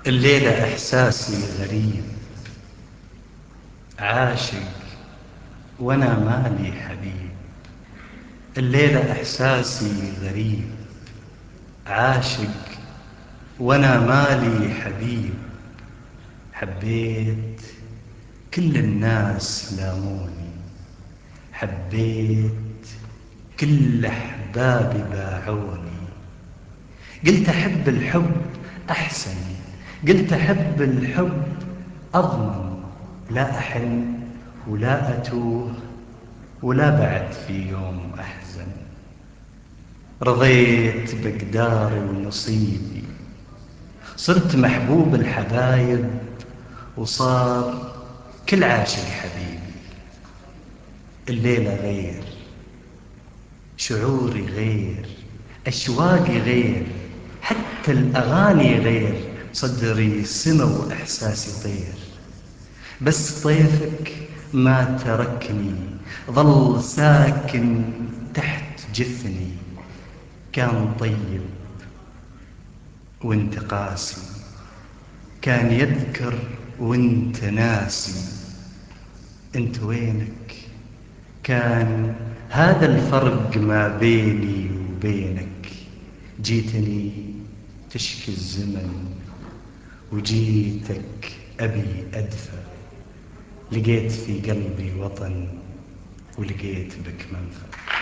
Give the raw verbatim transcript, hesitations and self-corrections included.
الليلة إحساسي غريب، عاشق وأنا مالي حبيب. الليلة إحساسي غريب، عاشق وأنا مالي حبيب. حبيت كل الناس لاموني، حبيت كل أحبابي باعوني. قلت أحب الحب أحسن، قلت أحب الحب أضمن، لا أحن ولا أتوه ولا بعد في يوم أحزن. رضيت بقداري ونصيبي، صرت محبوب الحبايب، وصار كل عاشق حبيبي. الليلة غير، شعوري غير، أشواقي غير، حتى الأغاني غير. صدري سما وإحساسي طير، بس طيفك ما تركني، ظل ساكن تحت جفني. كان طيب وانت قاسي، كان يذكر وانت ناسي. انت وينك؟ كان هذا الفرق ما بيني وبينك. جيتني تشكي الزمن، وجيتك أبي أدفى. لقيت في قلبي وطن، ولقيت بك منفى.